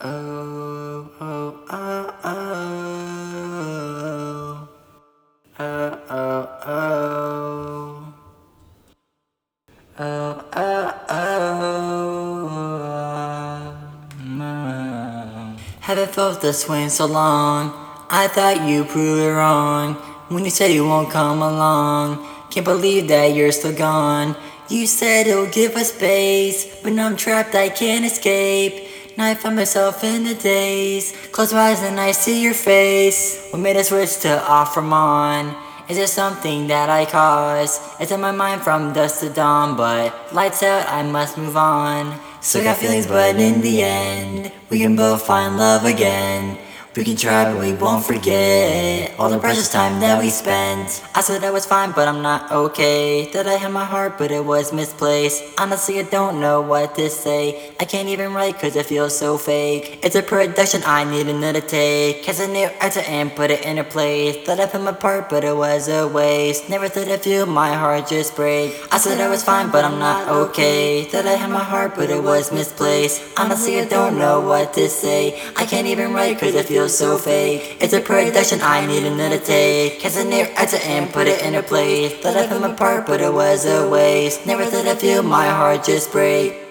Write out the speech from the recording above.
Oh, oh, oh, oh, oh, oh, oh, oh, oh, oh. Haven't felt this way in so long. I thought you proved it wrong when you said you won't come along. Can't believe that you're still gone. You said it'll give us space, but now I'm trapped, I can't escape. Now I find myself in the daze. Close my eyes and I see your face. What made us switch to off from on? Is it something that I caused? It's in my mind from dusk to dawn, but lights out, I must move on. Still got feelings, but in the end, we can both find love again. We can try, but we won't forget all the precious time that we spent. I said I was fine, but I'm not okay. That I had my heart, but it was misplaced. Honestly, I don't know what to say. I can't even write cause it feels so fake. It's a production I need another take. Cause I knew to and put it in a place. Thought I put my part, but it was a waste. Never thought I'd feel my heart just break. I said I was fine, but I'm not okay. That I had my heart, but it was misplaced. Honestly, I don't know what to say. I can't even write cause it feels so fake. It's a production I need another take. Cause I knew to and put it in a place. Thought I put my part, but it was a waste. Never thought I'd feel my heart just break.